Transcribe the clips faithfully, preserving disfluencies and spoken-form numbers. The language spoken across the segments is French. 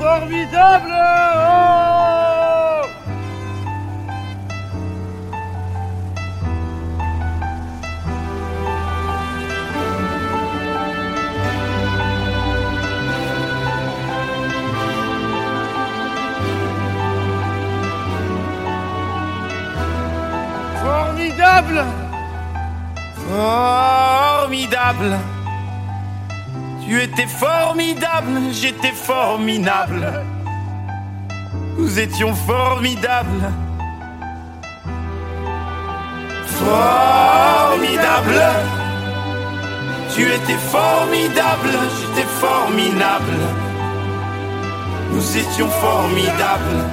Formidable. Oh Formidable. Formidable. Tu étais formidable, j'étais formidable. Nous étions formidables. Formidable. Tu étais formidable, j'étais formidable. Nous étions formidables.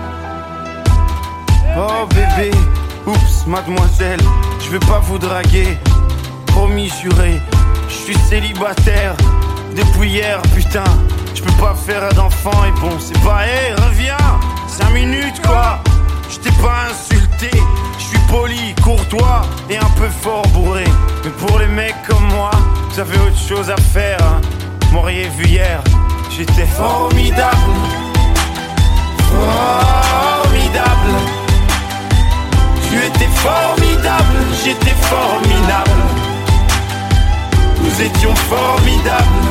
Oh bébé, oups mademoiselle, je veux pas vous draguer. Promis juré, je suis célibataire depuis hier, putain. Je peux pas faire d'enfant et bon, c'est pas, hé, hey, reviens. Cinq minutes quoi, je t'ai pas insulté. Je suis poli, courtois et un peu fort bourré. Mais pour les mecs comme moi, vous avez autre chose à faire, hein. M'auriez vu hier, j'étais formidable. Formidable. Tu étais formidable, j'étais formidable. Nous étions formidables.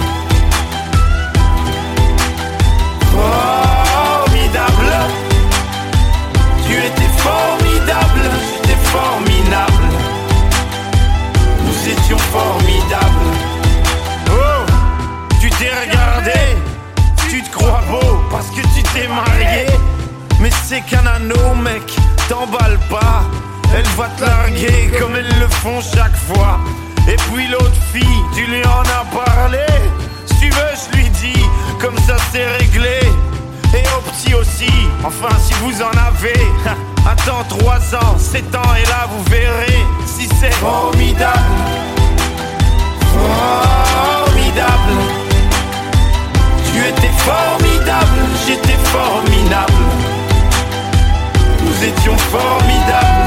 Formidable. Tu étais formidable, j'étais formidable. Nous étions formidables. Oh, tu t'es regardé, tu te crois beau parce que tu t'es marié. Mais c'est qu'un anneau, mec, t'emballe pas. Elle va te larguer comme elles le font chaque fois. Et puis l'autre fille, tu lui en as parlé. Si tu veux, je lui dis, comme ça c'est réglé. Et au petit aussi, enfin si vous en avez. Attends trois ans, sept ans et là vous verrez si c'est formidable. Formidable. Tu étais formidable, j'étais formidable. Nous étions formidables.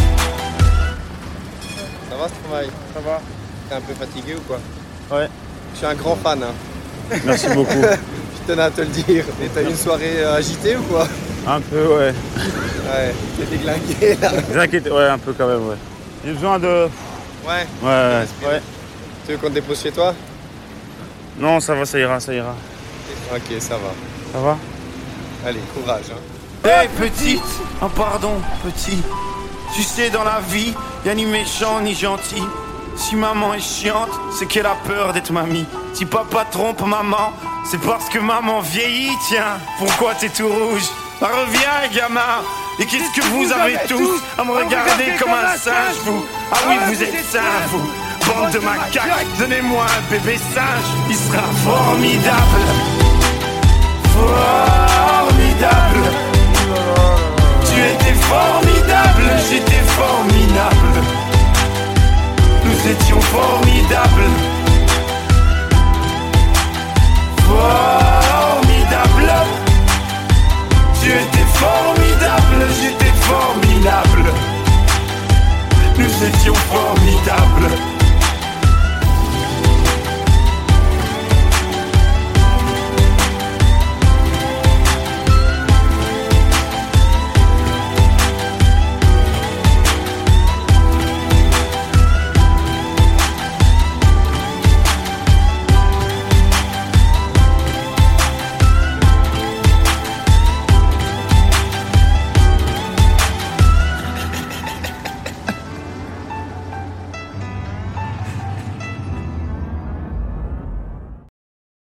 Ça va Stromae? Ça va? T'es un peu fatigué ou quoi? Ouais. Je suis un grand fan. Hein. Merci beaucoup. Je tenais à te le dire. Et t'as eu une soirée euh, agitée ou quoi? Un peu, ouais. Ouais, t'es déglingué là. T'inquiète, ouais, un peu quand même, ouais. J'ai besoin de... Ouais. Ouais, ouais, ouais. Tu veux qu'on te dépose chez toi? Non, ça va, ça ira, ça ira. Ok, ça va. Ça va? Allez, courage. Hein. Hé hey, petite, oh pardon petit. Tu sais dans la vie, y'a ni méchant ni gentil. Si maman est chiante, c'est qu'elle a peur d'être mamie. Si papa trompe maman, c'est parce que maman vieillit. Tiens, pourquoi t'es tout rouge? Bah, reviens gamin. Et qu'est-ce que vous avez tous à me regarder comme un singe vous? Ah oui vous êtes singes vous. Bande de macaques, donnez-moi un bébé singe, il sera formidable.